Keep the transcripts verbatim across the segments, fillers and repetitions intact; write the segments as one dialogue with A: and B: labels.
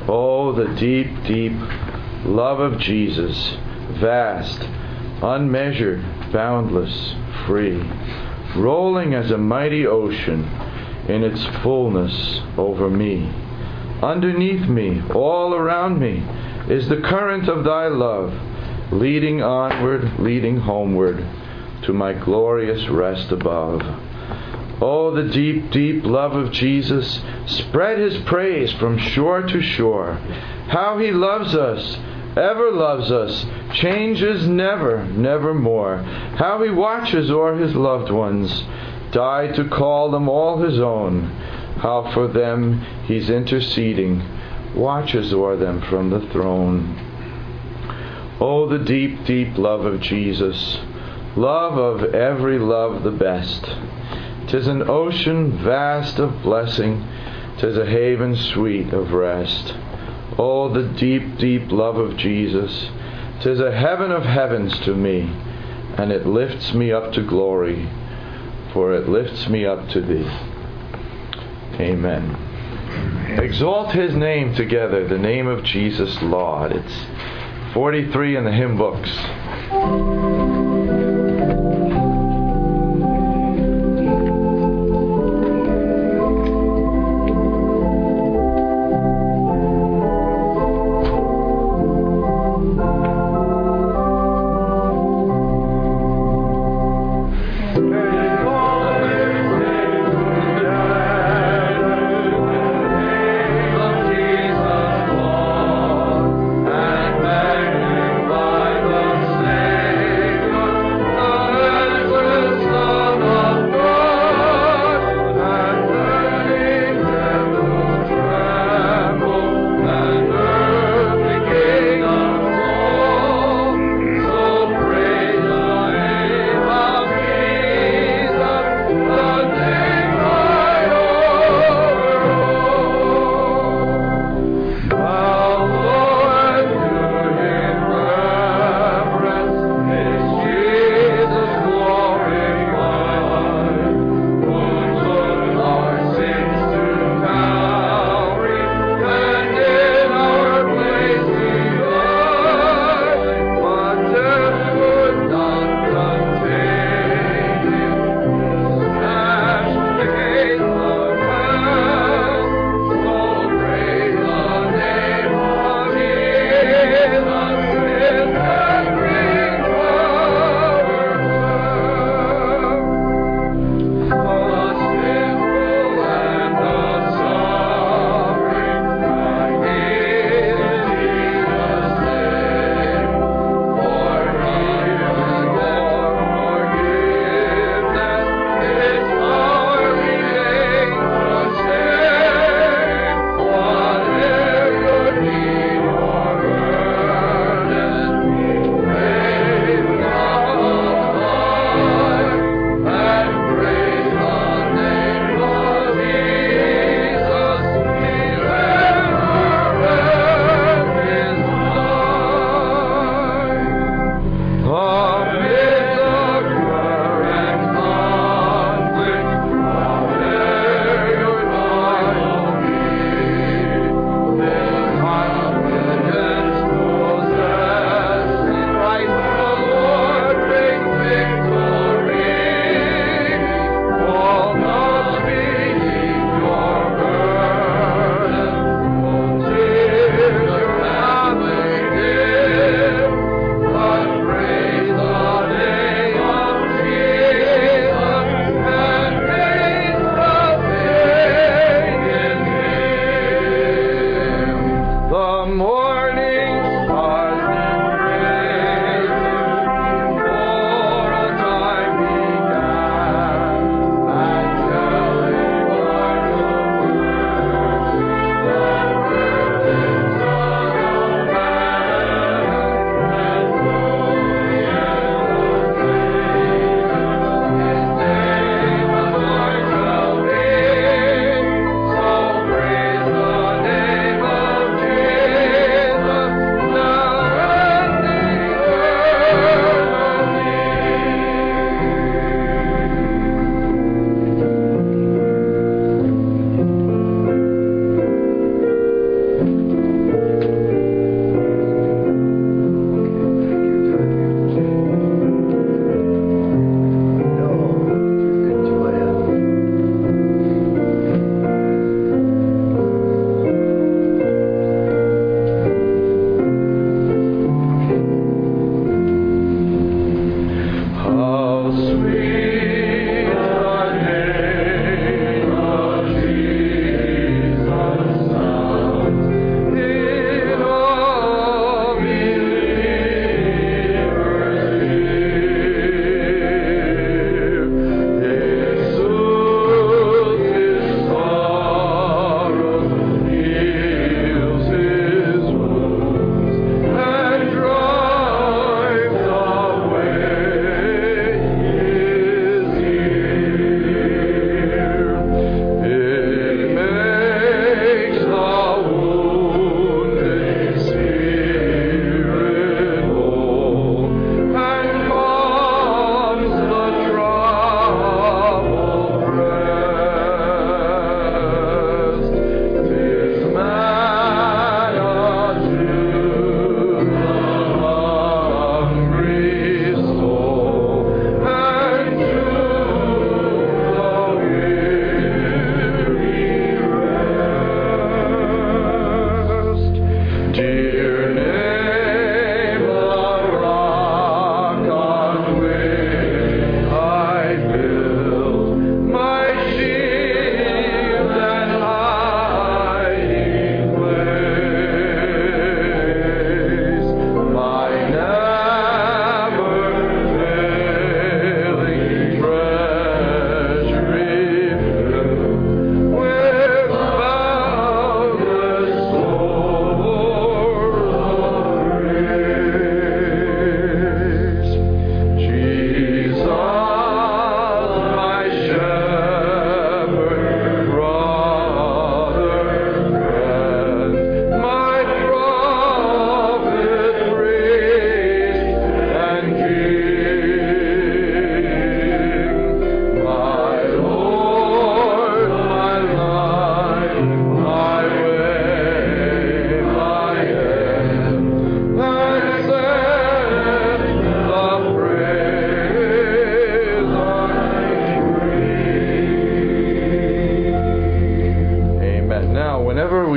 A: Oh, the deep, deep love of Jesus, vast, unmeasured, boundless, free, rolling as a mighty ocean in its fullness over me. Underneath me, all around me, is the current of thy love, leading onward, leading homeward, to my glorious rest above. Oh, the deep, deep love of Jesus, spread his praise from shore to shore. How he loves us, ever loves us, changes never, nevermore. How he watches o'er his loved ones, died to call them all his own. How for them he's interceding, watches o'er them from the throne. Oh, the deep, deep love of Jesus, love of every love the best. 'Tis an ocean vast of blessing, 'tis a haven sweet of rest. Oh, the deep, deep love of Jesus, 'tis a heaven of heavens to me, and it lifts me up to glory, for it lifts me up to thee. Amen. Exalt his name together, the name of Jesus, Lord. It's forty-three in the hymn books.
B: By the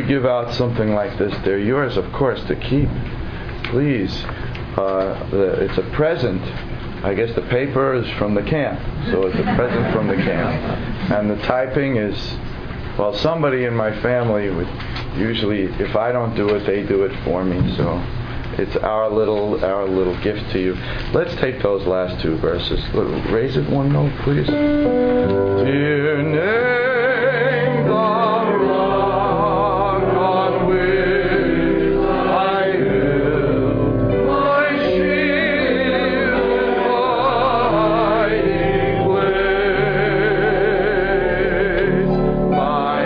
A: give out something like this, they're yours, of course, to keep. Please. Uh, the, it's a present. I guess the paper is from the camp, so it's a present from the camp. And the typing is, well, somebody in my family would usually, if I don't do it, they do it for me. So it's our little, our little gift to you. Let's take those last two verses. Raise it one note, please. Dear name, the rock on which I build my shield, hiding place, my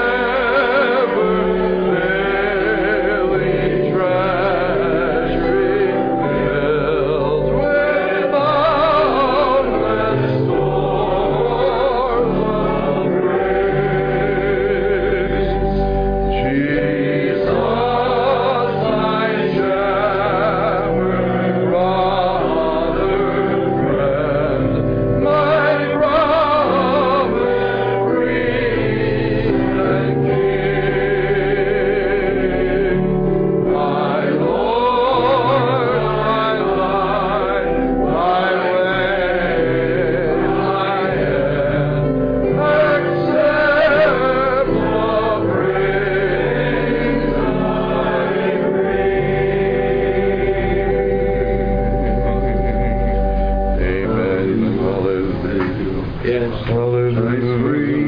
A: never-failing treasury, filled with boundless stores of grace. Jesus, my shepherd, brother, friend, my prophet, priest, and king, my Lord, my life, my way, my head, accept the praise I bring. Amen. Hallelujah.
B: Yes.
A: Hallelujah.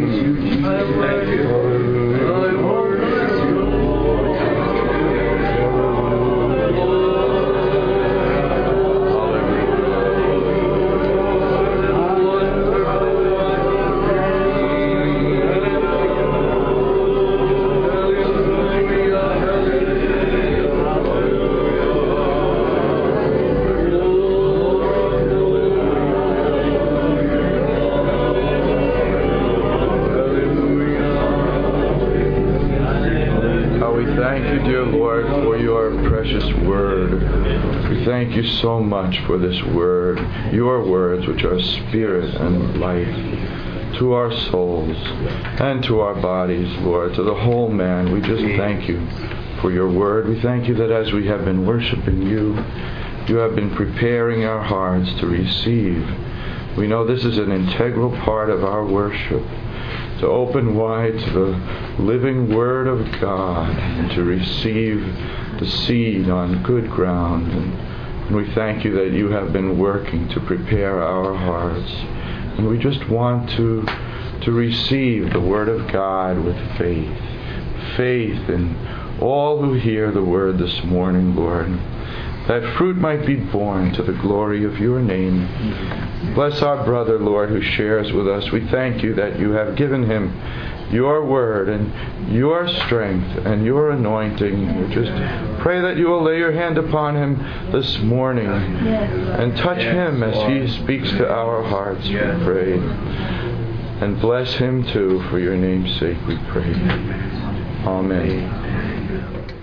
A: How we thank you, dear Lord, for your precious word. We thank you so much for this word, your words, which are spirit and life to our souls and to our bodies, Lord, to the whole man. We just thank you for your word. We thank you that as we have been worshiping you, you have been preparing our hearts to receive. We know this is an integral part of our worship, to open wide to the living Word of God and to receive the seed on good ground. And we thank you that you have been working to prepare our hearts. And we just want to, to receive the Word of God with faith. Faith in all who hear the Word this morning, Lord, that fruit might be born to the glory of your name. Bless our brother, Lord, who shares with us. We thank you that you have given him your word and your strength and your anointing. We just pray that you will lay your hand upon him this morning and touch him as he speaks to our hearts, we pray. And bless him too, for your name's sake, we pray. Amen.